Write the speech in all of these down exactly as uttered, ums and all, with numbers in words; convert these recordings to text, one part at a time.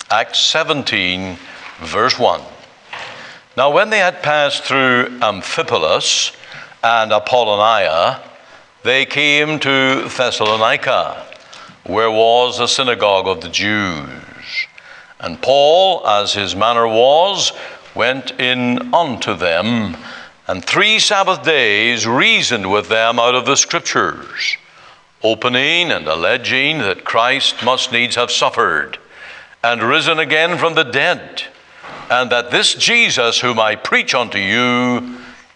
Acts seventeen, verse one. Now when they had passed through Amphipolis and Apollonia, they came to Thessalonica, where was a synagogue of the Jews. And Paul, as his manner was, went in unto them, and three Sabbath days reasoned with them out of the Scriptures, opening and alleging that Christ must needs have suffered, and risen again from the dead, and that this Jesus whom I preach unto you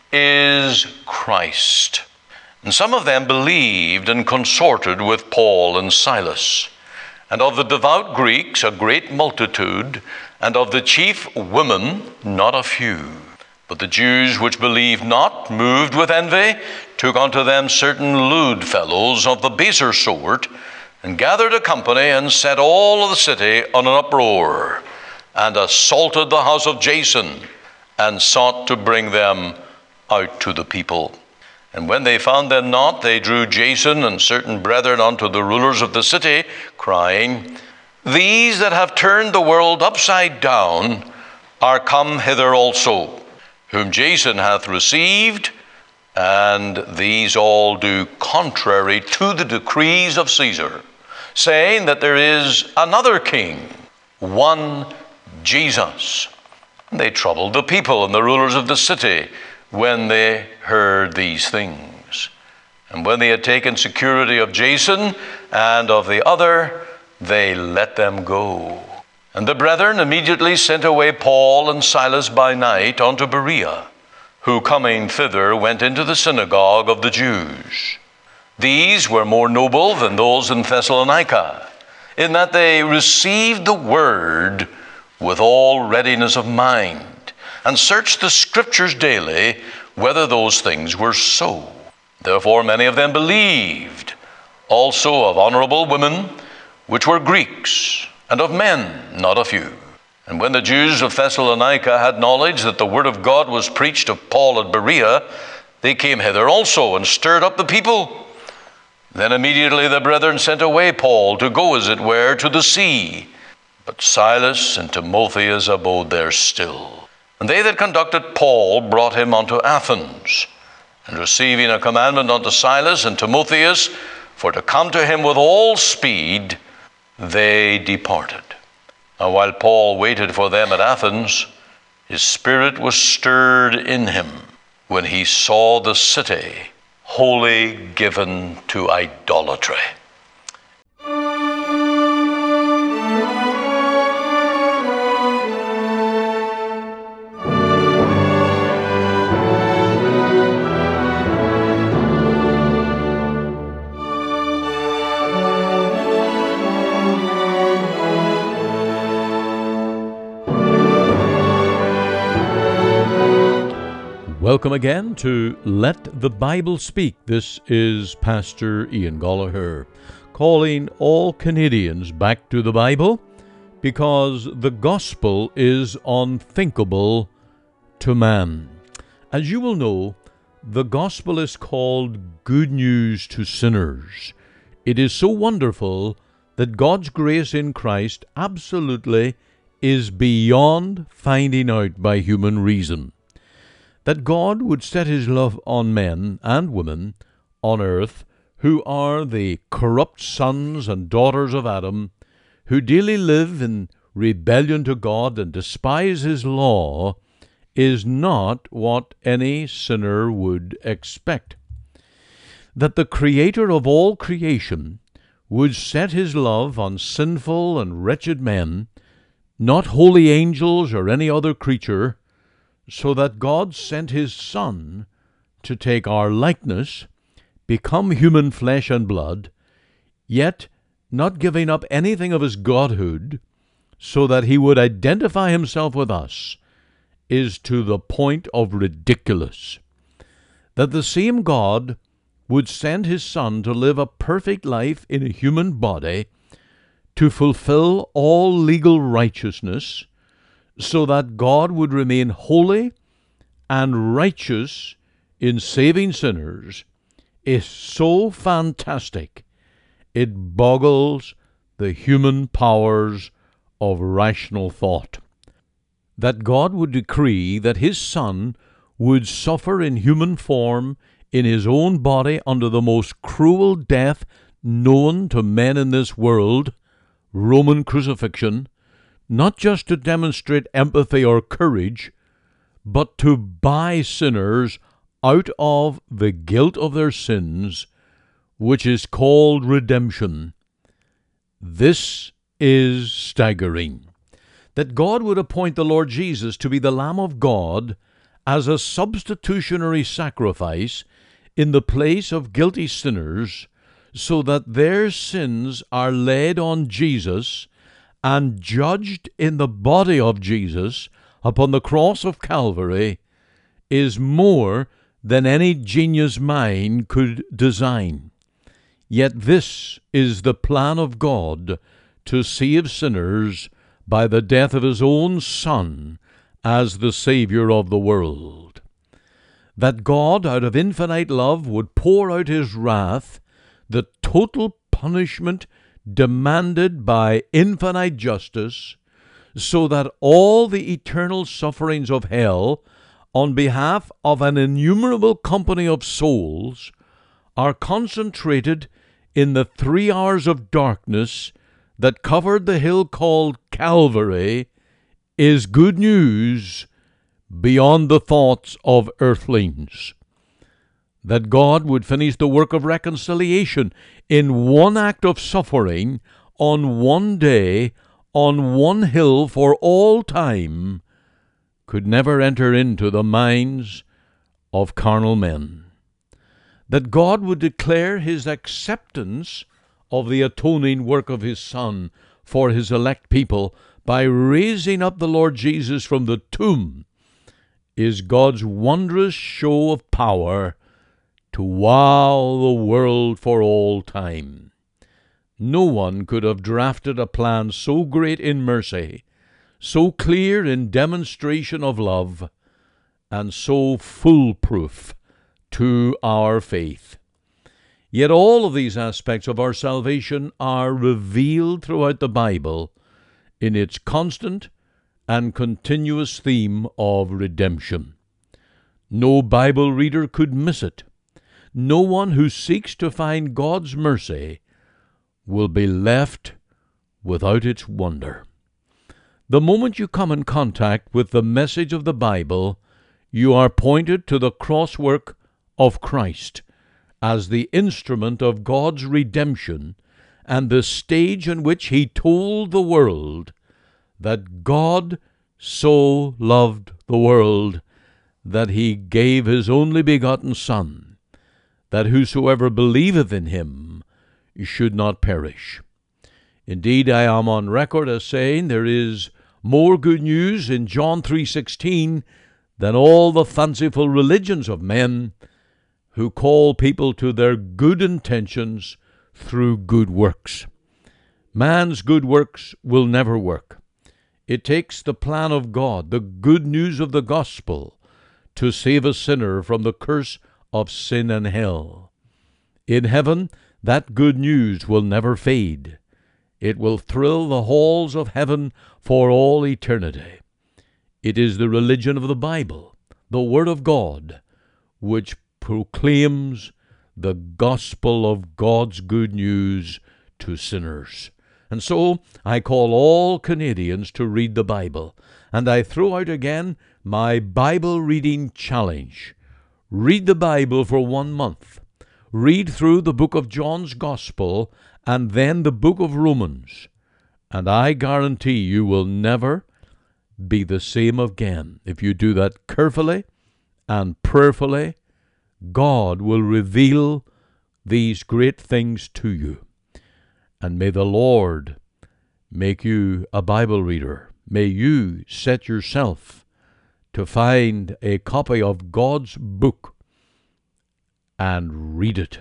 is Christ. And some of them believed and consorted with Paul and Silas. And of the devout Greeks a great multitude, and of the chief women not a few. But the Jews which believed not, moved with envy, took unto them certain lewd fellows of the baser sort, and gathered a company, and set all of the city on an uproar, and assaulted the house of Jason, and sought to bring them out to the people. And when they found them not, they drew Jason and certain brethren unto the rulers of the city, crying, These that have turned the world upside down are come hither also, whom Jason hath received, and these all do contrary to the decrees of Caesar, saying that there is another king, one Jesus. And they troubled the people and the rulers of the city when they heard these things. And when they had taken security of Jason and of the other, they let them go. And the brethren immediately sent away Paul and Silas by night unto Berea, who coming thither went into the synagogue of the Jews. These were more noble than those in Thessalonica, in that they received the word with all readiness of mind, and searched the Scriptures daily, whether those things were so. Therefore many of them believed, also of honorable women, which were Greeks, and of men not a few. And when the Jews of Thessalonica had knowledge that the word of God was preached of Paul at Berea, they came hither also, and stirred up the people. Then immediately the brethren sent away Paul to go, as it were, to the sea. But Silas and Timotheus abode there still. And they that conducted Paul brought him unto Athens. And receiving a commandment unto Silas and Timotheus for to come to him with all speed, they departed. Now while Paul waited for them at Athens, his spirit was stirred in him when he saw the city wholly given to idolatry. Welcome again to Let the Bible Speak. This is Pastor Ian Gollaher, calling all Canadians back to the Bible because the gospel is unthinkable to man. As you will know, the gospel is called good news to sinners. It is so wonderful that God's grace in Christ absolutely is beyond finding out by human reason. That God would set his love on men and women on earth who are the corrupt sons and daughters of Adam, who daily live in rebellion to God and despise his law, is not what any sinner would expect. That the Creator of all creation would set his love on sinful and wretched men, not holy angels or any other creature, so that God sent his Son to take our likeness, become human flesh and blood, yet not giving up anything of his godhood, so that he would identify himself with us, is to the point of ridiculous. That the same God would send his Son to live a perfect life in a human body, to fulfill all legal righteousness, so that God would remain holy and righteous in saving sinners, is so fantastic, it boggles the human powers of rational thought. That God would decree that his Son would suffer in human form in his own body under the most cruel death known to men in this world, Roman crucifixion, not just to demonstrate empathy or courage, but to buy sinners out of the guilt of their sins, which is called redemption. This is staggering. That God would appoint the Lord Jesus to be the Lamb of God as a substitutionary sacrifice in the place of guilty sinners, so that their sins are laid on Jesus and judged in the body of Jesus upon the cross of Calvary, is more than any genius mind could design. Yet this is the plan of God to save sinners by the death of his own Son as the Savior of the world. That God, out of infinite love, would pour out his wrath, the total punishment demanded by infinite justice, so that all the eternal sufferings of hell on behalf of an innumerable company of souls are concentrated in the three hours of darkness that covered the hill called Calvary, is good news beyond the thoughts of earthlings. That God would finish the work of reconciliation in one act of suffering on one day on one hill for all time could never enter into the minds of carnal men. That God would declare his acceptance of the atoning work of his Son for his elect people by raising up the Lord Jesus from the tomb is God's wondrous show of power to wow the world for all time. No one could have drafted a plan so great in mercy, so clear in demonstration of love, and so foolproof to our faith. Yet all of these aspects of our salvation are revealed throughout the Bible in its constant and continuous theme of redemption. No Bible reader could miss it. No one who seeks to find God's mercy will be left without its wonder. The moment you come in contact with the message of the Bible, you are pointed to the crosswork of Christ as the instrument of God's redemption and the stage in which he told the world that God so loved the world that he gave his only begotten Son, that whosoever believeth in him should not perish. Indeed, I am on record as saying there is more good news in John three sixteen than all the fanciful religions of men who call people to their good intentions through good works. Man's good works will never work. It takes the plan of God, the good news of the gospel, to save a sinner from the curse of sin and hell. In heaven, that good news will never fade. It will thrill the halls of heaven for all eternity. It is the religion of the Bible, the Word of God, which proclaims the gospel of God's good news to sinners. And so I call all Canadians to read the Bible, and I throw out again my Bible reading challenge. Read the Bible for one month. Read through the book of John's Gospel and then the book of Romans, and I guarantee you will never be the same again. If you do that carefully and prayerfully, God will reveal these great things to you. And may the Lord make you a Bible reader. May you set yourself to find a copy of God's book and read it.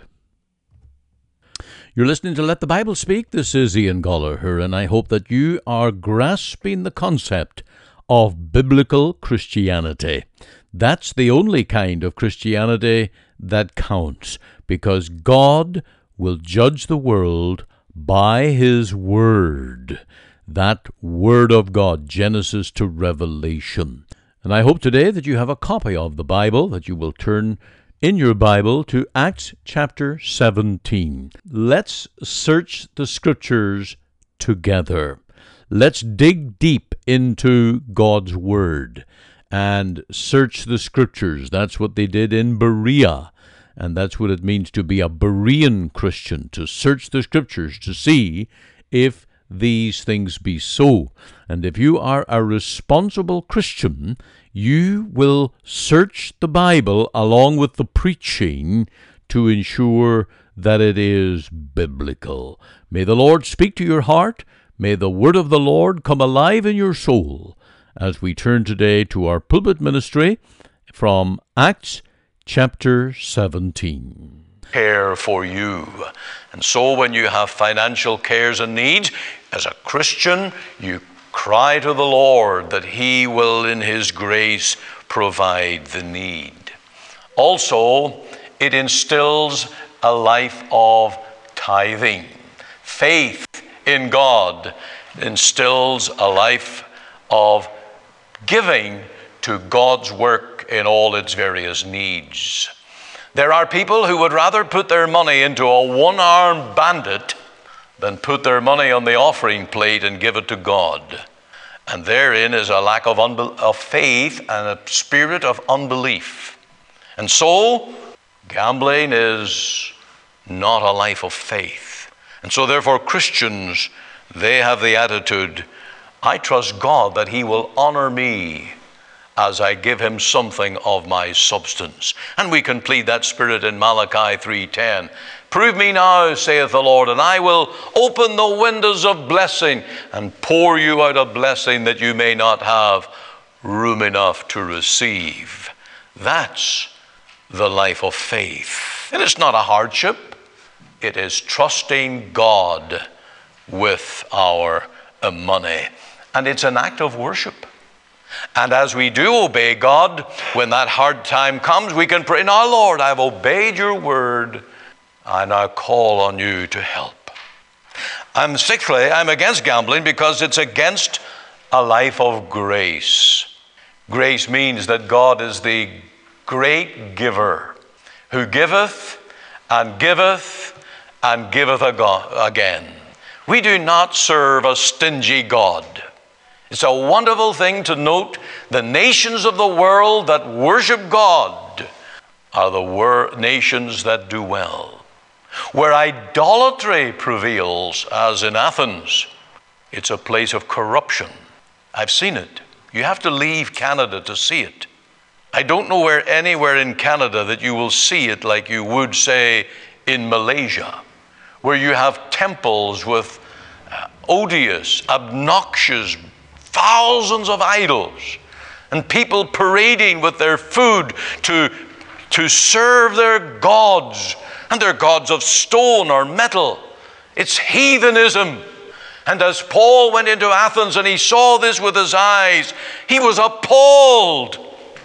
You're listening to Let the Bible Speak. This is Ian Goligher, and I hope that you are grasping the concept of biblical Christianity. That's the only kind of Christianity that counts, because God will judge the world by his word. that Word of God, Genesis to Revelation. And I hope today that you have a copy of the Bible, that you will turn in your Bible to Acts chapter seventeen. Let's search the Scriptures together. Let's dig deep into God's Word and search the Scriptures. That's what they did in Berea, and that's what it means to be a Berean Christian, to search the Scriptures to see if these things be so. And if you are a responsible Christian, you will search the Bible along with the preaching to ensure that it is biblical. May the Lord speak to your heart. May the word of the Lord come alive in your soul as we turn today to our pulpit ministry from Acts chapter seventeen. Care for you. And so when you have financial cares and needs, as a Christian, you cry to the Lord that He will in His grace provide the need. Also, it instills a life of tithing. Faith in God instills a life of giving to God's work in all its various needs. There are people who would rather put their money into a one-armed bandit than put their money on the offering plate and give it to God. And therein is a lack of, unbe- of faith and a spirit of unbelief. And so, gambling is not a life of faith. And so therefore Christians, they have the attitude, I trust God that He will honor me as I give Him something of my substance. And we can plead that spirit in Malachi three ten. Prove me now, saith the Lord, and I will open the windows of blessing and pour you out a blessing that you may not have room enough to receive. That's the life of faith. And it's not a hardship. It is trusting God with our money. And it's an act of worship. And as we do obey God, when that hard time comes, we can pray, now Lord, I've obeyed your word. I now call on you to help. I'm sixthly, I'm against gambling because it's against a life of grace. Grace means that God is the great giver who giveth and giveth and giveth again. We do not serve a stingy God. It's a wonderful thing to note the nations of the world that worship God are the wor- nations that do well. Where idolatry prevails, as in Athens, it's a place of corruption. I've seen it. You have to leave Canada to see it. I don't know where anywhere in Canada that you will see it like you would, say, in Malaysia, where you have temples with uh, odious, obnoxious, thousands of idols, and people parading with their food to, to serve their gods, and their gods of stone or metal. It's heathenism. And as Paul went into Athens and he saw this with his eyes, he was appalled.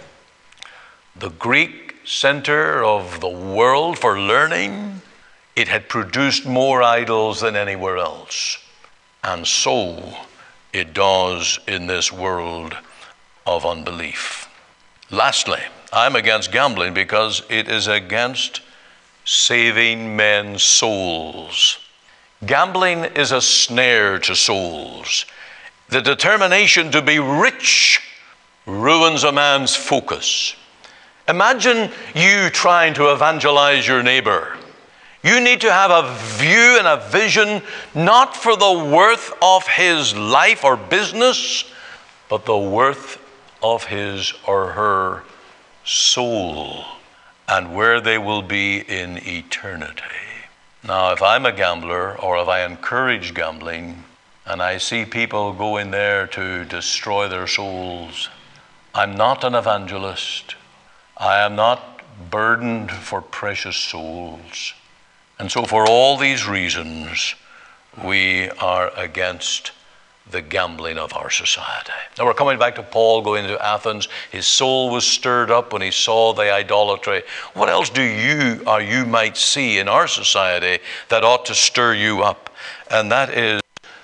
The Greek center of the world for learning, it had produced more idols than anywhere else. And so it does in this world of unbelief. Lastly, I'm against gambling because it is against saving men's souls. Gambling is a snare to souls. The determination to be rich ruins a man's focus. Imagine you trying to evangelize your neighbor. You need to have a view and a vision, not for the worth of his life or business, but the worth of his or her soul and where they will be in eternity. Now, if I'm a gambler, or if I encourage gambling, and I see people go in there to destroy their souls, I'm not an evangelist. I am not burdened for precious souls. And so for all these reasons, we are against the gambling of our society. Now we're coming back to Paul going to Athens. His soul was stirred up when he saw the idolatry. What else do you or you might see in our society that ought to stir you up? And that is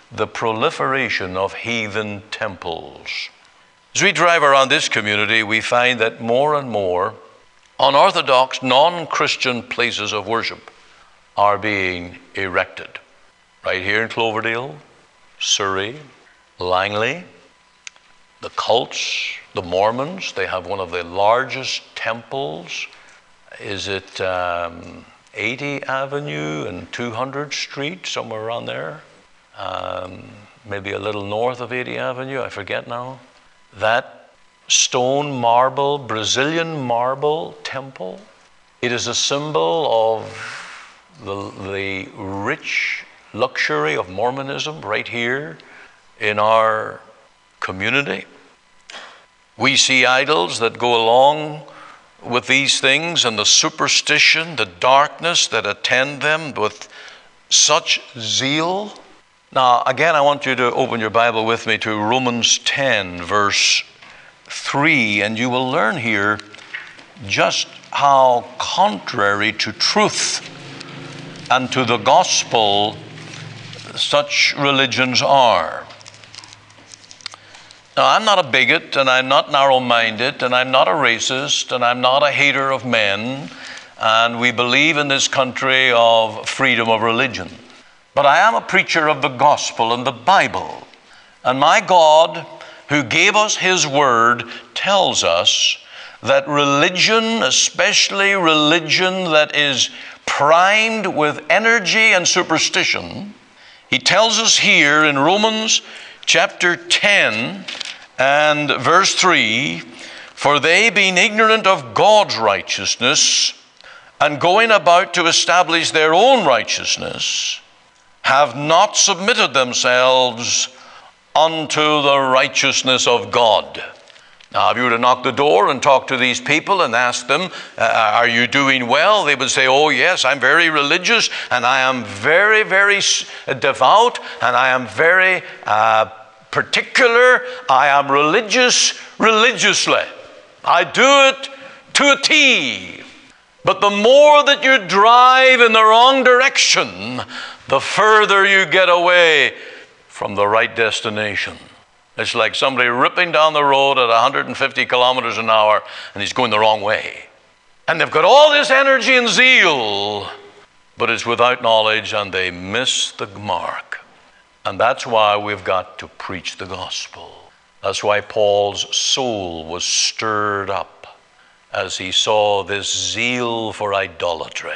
the proliferation of heathen temples. As we drive around this community, we find that more and more unorthodox, non-Christian places of worship are being erected. Right here in Cloverdale, Surrey, Langley, the cults, the Mormons, they have one of the largest temples. Is it um, eighty Avenue and two hundred Street, somewhere around there? Um, maybe a little north of eighty Avenue, I forget now. That stone marble, Brazilian marble temple, it is a symbol of the, the rich luxury of Mormonism right here in our community. We see idols that go along with these things and the superstition, the darkness that attend them with such zeal. Now, again, I want you to open your Bible with me to Romans ten, verse three, and you will learn here just how contrary to truth and to the gospel such religions are. Now, I'm not a bigot, and I'm not narrow-minded, and I'm not a racist, and I'm not a hater of men, and we believe in this country of freedom of religion. But I am a preacher of the gospel and the Bible. And my God, who gave us His word, tells us that religion, especially religion that is primed with energy and superstition, He tells us here in Romans chapter ten and verse three, for they being ignorant of God's righteousness and going about to establish their own righteousness, have not submitted themselves unto the righteousness of God. Now, if you were to knock the door and talk to these people and ask them, uh, are you doing well? They would say, oh yes, I'm very religious, and I am very, very devout, and I am very uh, particular. I am religious religiously. I do it to a T. But the more that you drive in the wrong direction, the further you get away from the right destination. It's like somebody ripping down the road at one hundred fifty kilometers an hour, and he's going the wrong way. And they've got all this energy and zeal, but it's without knowledge, and they miss the mark. And that's why we've got to preach the gospel. That's why Paul's soul was stirred up as he saw this zeal for idolatry.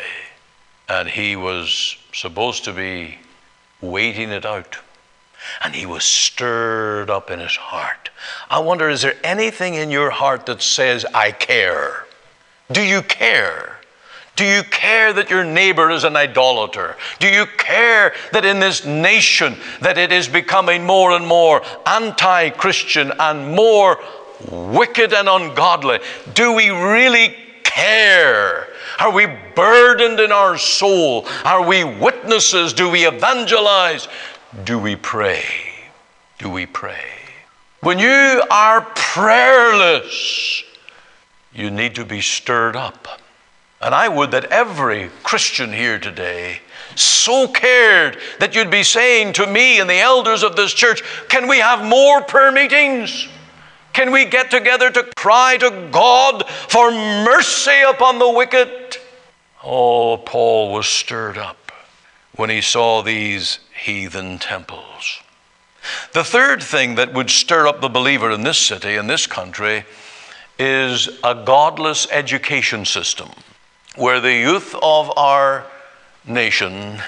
And he was supposed to be waiting it out. And he was stirred up in his heart. I wonder, is there anything in your heart that says, I care? Do you care? Do you care that your neighbor is an idolater? Do you care that in this nation that it is becoming more and more anti-Christian and more wicked and ungodly? Do we really care? Are we burdened in our soul? Are we witnesses? Do we evangelize? Do we pray? Do we pray? When you are prayerless, you need to be stirred up. And I would that every Christian here today so cared that you'd be saying to me and the elders of this church, can we have more prayer meetings? Can we get together to cry to God for mercy upon the wicked? Oh, Paul was stirred up when he saw these heathen temples. The third thing that would stir up the believer in this city, in this country, is a godless education system, where the youth of our nation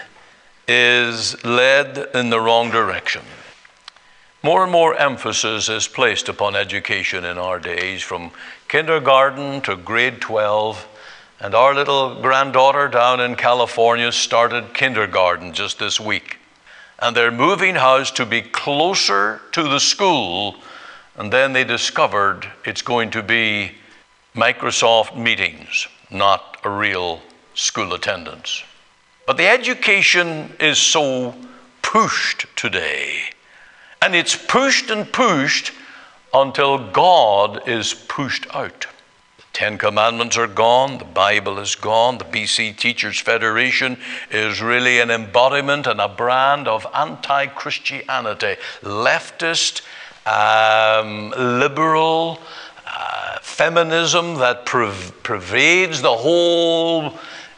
is led in the wrong direction. More and more emphasis is placed upon education in our days, from kindergarten to grade twelve. And our little granddaughter down in California started kindergarten just this week. And they're moving house to be closer to the school. And then they discovered it's going to be Microsoft meetings, not a real school attendance. But the education is so pushed today. And it's pushed and pushed until God is pushed out. Ten Commandments are gone. The Bible is gone. The B C Teachers Federation is really an embodiment and a brand of anti-Christianity, leftist, um, liberal, uh, feminism that perv- pervades the whole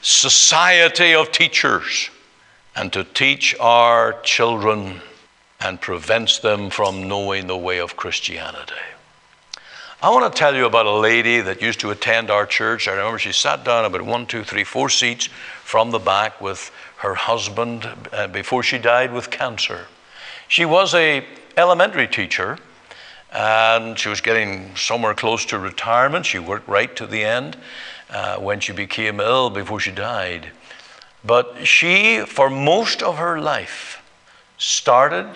society of teachers, and to teach our children and prevents them from knowing the way of Christianity. I want to tell you about a lady that used to attend our church. I remember she sat down about one, two, three, four seats from the back with her husband uh, before she died with cancer. She was a elementary teacher, and she was getting somewhere close to retirement. She worked right to the end uh, when she became ill before she died. But she, for most of her life, started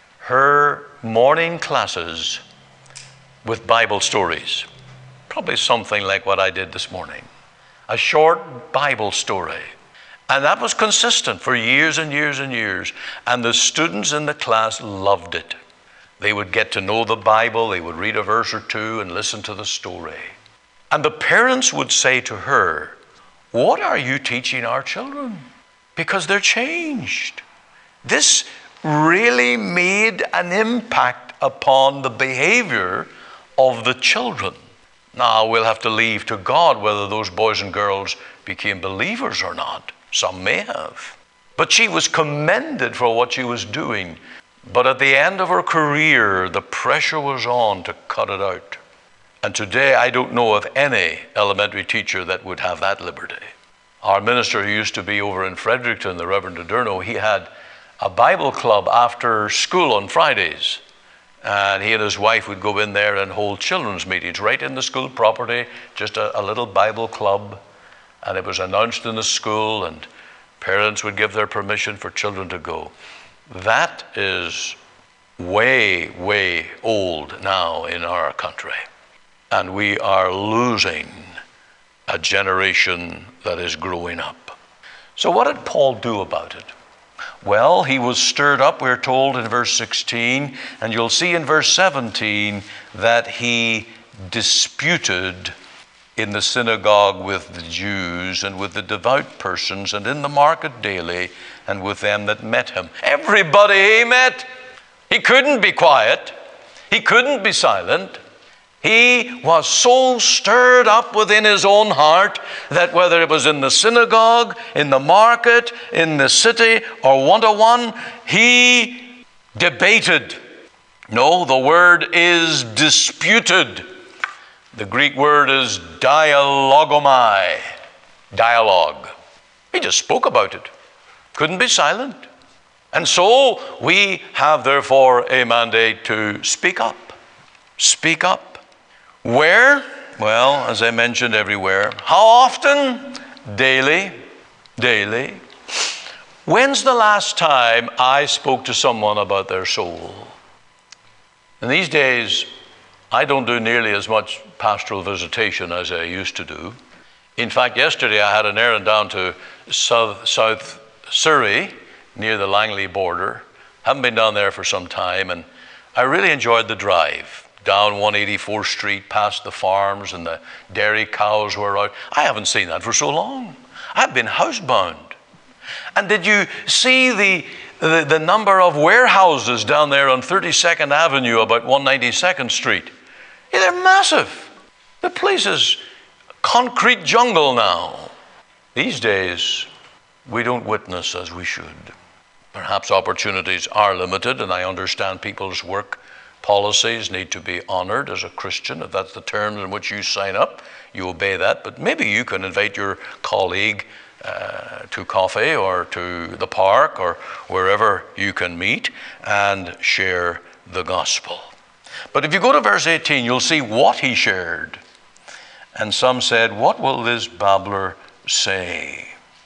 her morning classes with Bible stories. Probably something like what I did this morning. A short Bible story. And that was consistent for years and years and years. And the students in the class loved it. They would get to know the Bible. They would read a verse or two and listen to the story. And the parents would say to her, "What are you teaching our children? Because they're changed." This really made an impact upon the behavior of the children. Now, we'll have to leave to God whether those boys and girls became believers or not. Some may have. But she was commended for what she was doing. But at the end of her career, the pressure was on to cut it out. And today, I don't know of any elementary teacher that would have that liberty. Our minister who used to be over in Fredericton, the Reverend Adorno, he had a Bible club after school on Fridays. And he and his wife would go in there and hold children's meetings right in the school property, just a, a little Bible club. And it was announced in the school, and parents would give their permission for children to go. That is way, way old now in our country. And we are losing a generation that is growing up. So what did Paul do about it? Well, he was stirred up, we're told in verse sixteen, and you'll see in verse seventeen that he disputed in the synagogue with the Jews and with the devout persons and in the market daily and with them that met him. Everybody he met. He couldn't be quiet. He couldn't be silent. He was so stirred up within his own heart that whether it was in the synagogue, in the market, in the city, or one-to-one, he debated. No, the word is disputed. The Greek word is dialogomai, dialogue. He just spoke about it. Couldn't be silent. And so we have therefore a mandate to speak up. Speak up. Where? Well, as I mentioned, everywhere. How often? Daily. Daily. When's the last time I spoke to someone about their soul? In these days, I don't do nearly as much pastoral visitation as I used to do. In fact, yesterday I had an errand down to South, South Surrey, near the Langley border. Haven't been down there for some time, and I really enjoyed the drive. Down one eighty-fourth Street, past the farms, and the dairy cows were out. I haven't seen that for so long. I've been housebound. And did you see the, the, the number of warehouses down there on thirty-second Avenue, about one ninety-second Street? Yeah, they're massive. The place is concrete jungle now. These days, we don't witness as we should. Perhaps opportunities are limited, and I understand people's work policies need to be honored as a Christian. If that's the terms in which you sign up, you obey that. But maybe you can invite your colleague uh, to coffee or to the park or wherever you can meet and share the gospel. But if you go to verse eighteen, you'll see what he shared. And some said, "What will this babbler say?"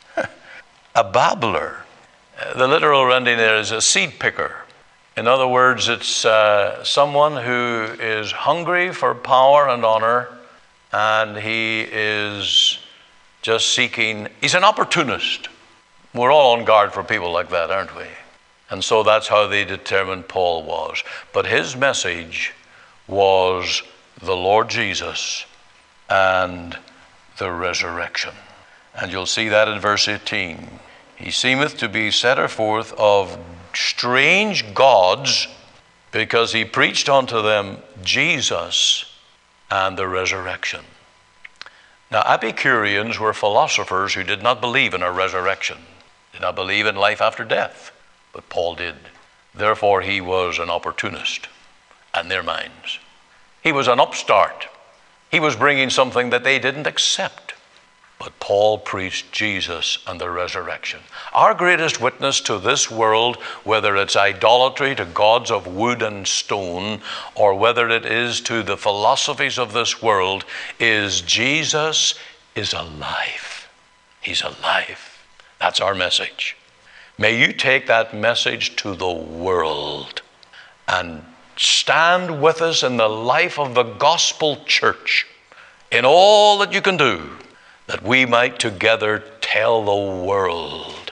A babbler. The literal rendering there is a seed picker. In other words, it's uh, someone who is hungry for power and honor, and he is just seeking, he's an opportunist. We're all on guard for people like that, aren't we? And so that's how they determined Paul was. But his message was the Lord Jesus and the resurrection. And you'll see that in verse eighteen. He seemeth to be setter forth of strange gods, because he preached unto them Jesus and the resurrection. Now, Epicureans were philosophers who did not believe in a resurrection, did not believe in life after death, but Paul did. Therefore, he was an opportunist in their minds. He was an upstart. He was bringing something that they didn't accept. But Paul preached Jesus and the resurrection. Our greatest witness to this world, whether it's idolatry to gods of wood and stone, or whether it is to the philosophies of this world, is Jesus is alive. He's alive. That's our message. May you take that message to the world and stand with us in the life of the gospel church in all that you can do, that we might together tell the world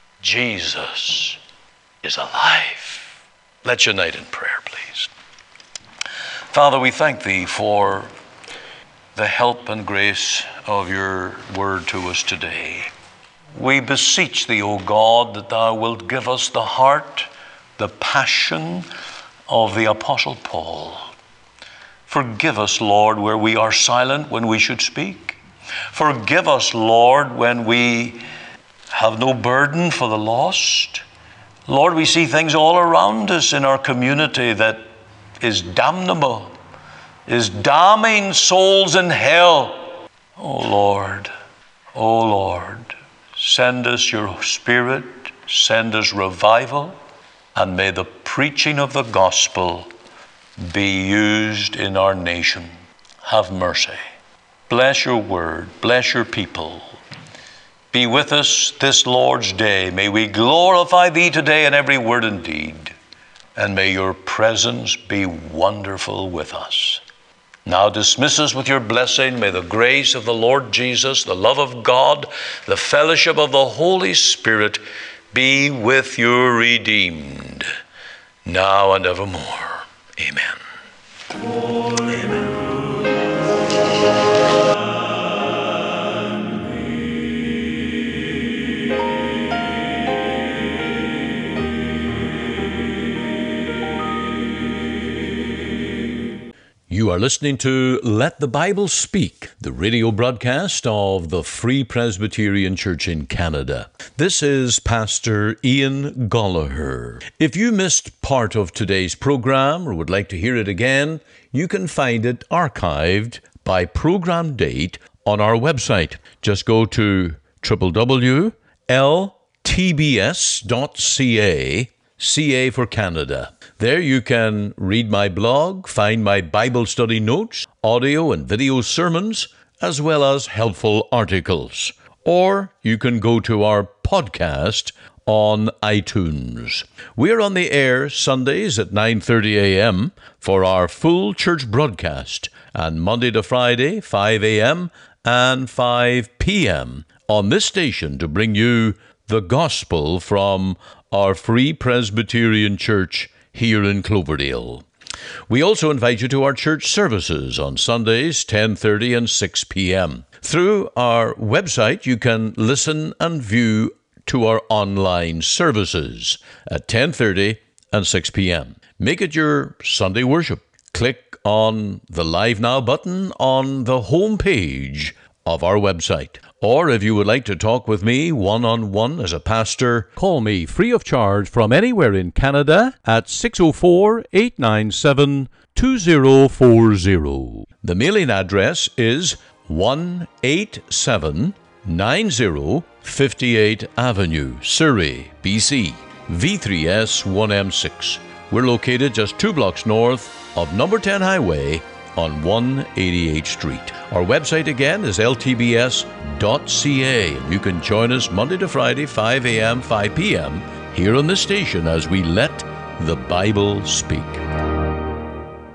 Jesus is alive. Let's unite in prayer, please. Father, we thank Thee for the help and grace of Your word to us today. We beseech Thee, O God, that Thou wilt give us the heart, the passion of the Apostle Paul. Forgive us, Lord, where we are silent when we should speak. Forgive us, Lord, when we have no burden for the lost. Lord, we see things all around us in our community that is damnable, is damning souls in hell. Oh, Lord, oh, Lord, send us Your Spirit, send us revival, and may the preaching of the gospel be used in our nation. Have mercy. Bless Your word. Bless Your people. Be with us this Lord's day. May we glorify Thee today in every word and deed. And may Your presence be wonderful with us. Now dismiss us with Your blessing. May the grace of the Lord Jesus, the love of God, the fellowship of the Holy Spirit be with Your redeemed, now and evermore. Amen. Amen. You are listening to Let the Bible Speak, the radio broadcast of the Free Presbyterian Church in Canada. This is Pastor Ian Gollaher. If you missed part of today's program or would like to hear it again, you can find it archived by program date on our website. Just go to w w w dot l t b s dot c a, C A for Canada. There you can read my blog, find my Bible study notes, audio and video sermons, as well as helpful articles. Or you can go to our podcast on iTunes. We are on the air Sundays at nine thirty a.m. for our full church broadcast, and Monday to Friday, five a.m. and five p.m. on this station to bring you the gospel from our Free Presbyterian Church here in Cloverdale. We also invite you to our church services on Sundays, ten thirty and six p.m. Through our website, you can listen and view to our online services at ten thirty and six p.m. Make it your Sunday worship. Click on the Live Now button on the home page of our website. Or if you would like to talk with me one-on-one as a pastor, call me free of charge from anywhere in Canada at six oh four, eight nine seven, two oh four oh. The mailing address is one eighty-seven ninety fifty-eight Avenue, Surrey, B C, V three S one M six. We're located just two blocks north of number ten Highway on one eighty-eighth Street. Our website again is l t b s dot c a, and you can join us Monday to Friday, five a.m., five p.m. here on the station as we let the Bible speak.